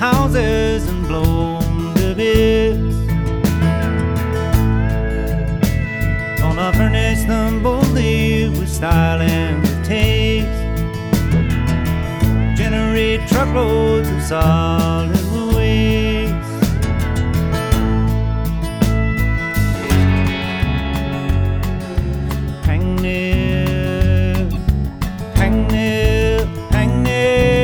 houses and blow 'em to bits. Gonna furnish them boldly with style and with taste. Generate truckloads of solid